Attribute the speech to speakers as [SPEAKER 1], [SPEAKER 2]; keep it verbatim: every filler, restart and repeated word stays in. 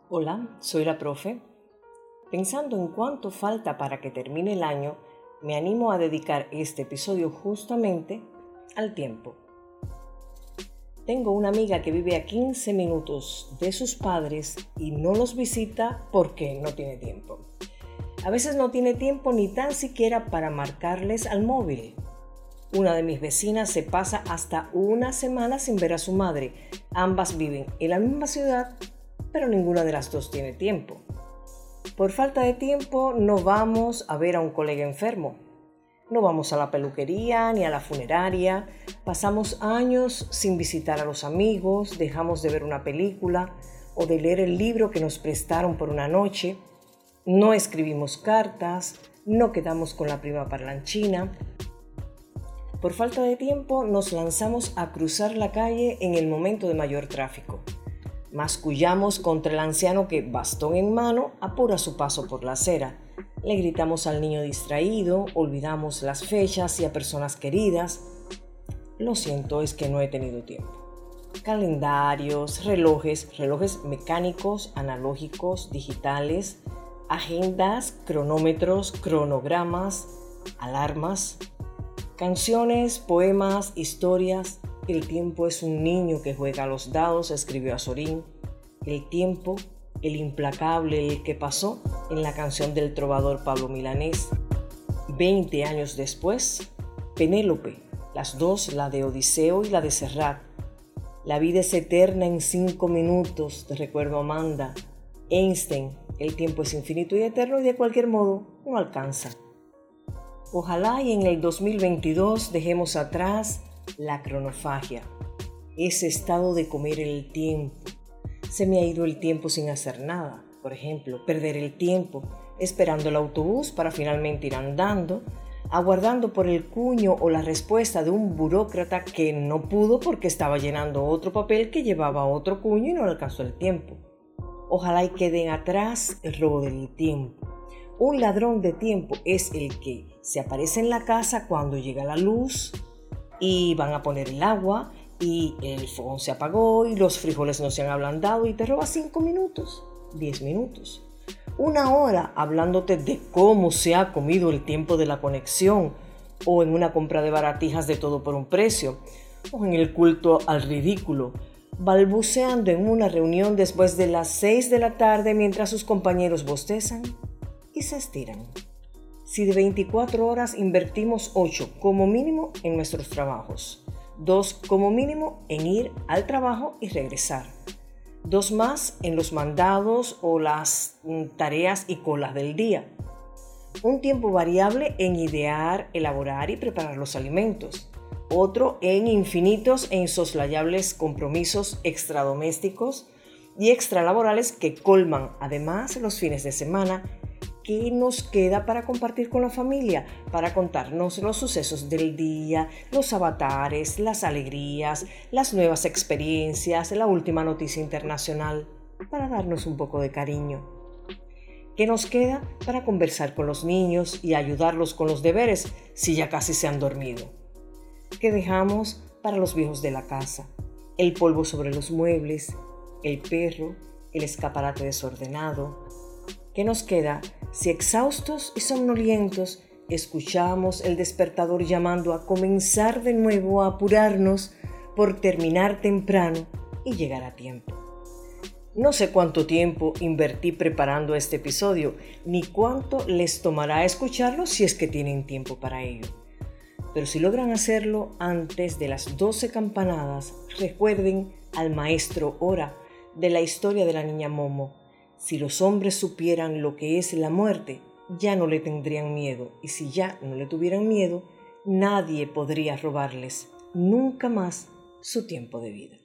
[SPEAKER 1] Hola, soy la profe. Pensando en cuánto falta para que termine el año, me animo a dedicar este episodio justamente al tiempo. Tengo una amiga que vive a quince minutos de sus padres y no los visita porque no tiene tiempo. A veces no tiene tiempo ni tan siquiera para marcarles al móvil. Una de mis vecinas se pasa hasta una semana sin ver a su madre. Ambas viven en la misma ciudad, pero ninguna de las dos tiene tiempo. Por falta de tiempo no vamos a ver a un colega enfermo. No vamos a la peluquería ni a la funeraria. Pasamos años sin visitar a los amigos, dejamos de ver una película o de leer el libro que nos prestaron por una noche. No escribimos cartas, no quedamos con la prima parlanchina. Por falta de tiempo nos lanzamos a cruzar la calle en el momento de mayor tráfico. Mascullamos contra el anciano que, bastón en mano, apura su paso por la acera. Le gritamos al niño distraído, olvidamos las fechas y a personas queridas. Lo siento, es que no he tenido tiempo. Calendarios, relojes, relojes mecánicos, analógicos, digitales, agendas, cronómetros, cronogramas, alarmas, canciones, poemas, historias. El tiempo es un niño que juega a los dados, escribió Azorín. El tiempo, el implacable, el que pasó en la canción del trovador Pablo Milanés. Veinte años después, Penélope, las dos, la de Odiseo y la de Serrat. La vida es eterna en cinco minutos, te recuerdo Amanda. Einstein, el tiempo es infinito y eterno y de cualquier modo no alcanza. Ojalá y en el dos mil veintidós dejemos atrás la cronofagia, ese estado de comer el tiempo. Se me ha ido el tiempo sin hacer nada. Por ejemplo, perder el tiempo esperando el autobús para finalmente ir andando, aguardando por el cuño o la respuesta de un burócrata que no pudo porque estaba llenando otro papel que llevaba otro cuño y no le alcanzó el tiempo. Ojalá y queden atrás el robo del tiempo. Un ladrón de tiempo es el que se aparece en la casa cuando llega la luz y van a poner el agua y el fogón se apagó y los frijoles no se han ablandado y te roba cinco minutos, diez minutos, una hora hablándote de cómo se ha comido el tiempo de la conexión o en una compra de baratijas de todo por un precio o en el culto al ridículo, balbuceando en una reunión después de las seis de la tarde mientras sus compañeros bostezan y se estiran. Si de veinticuatro horas invertimos ocho como mínimo en nuestros trabajos, dos como mínimo en ir al trabajo y regresar, dos más en los mandados o las tareas y colas del día, un tiempo variable en idear, elaborar y preparar los alimentos, otro en infinitos e insoslayables compromisos extradomésticos y extralaborales que colman además los fines de semana. ¿Qué nos queda para compartir con la familia? Para contarnos los sucesos del día, los avatares, las alegrías, las nuevas experiencias, la última noticia internacional, para darnos un poco de cariño. ¿Qué nos queda para conversar con los niños y ayudarlos con los deberes si ya casi se han dormido? ¿Qué dejamos para los viejos de la casa? El polvo sobre los muebles, el perro, el escaparate desordenado. ¿Qué nos queda si exhaustos y somnolientos escuchamos el despertador llamando a comenzar de nuevo, a apurarnos por terminar temprano y llegar a tiempo? No sé cuánto tiempo invertí preparando este episodio, ni cuánto les tomará escucharlo si es que tienen tiempo para ello. Pero si logran hacerlo antes de las doce campanadas, recuerden al maestro Ora de la historia de la niña Momo. Si los hombres supieran lo que es la muerte, ya no le tendrían miedo. Y si ya no le tuvieran miedo, nadie podría robarles nunca más su tiempo de vida.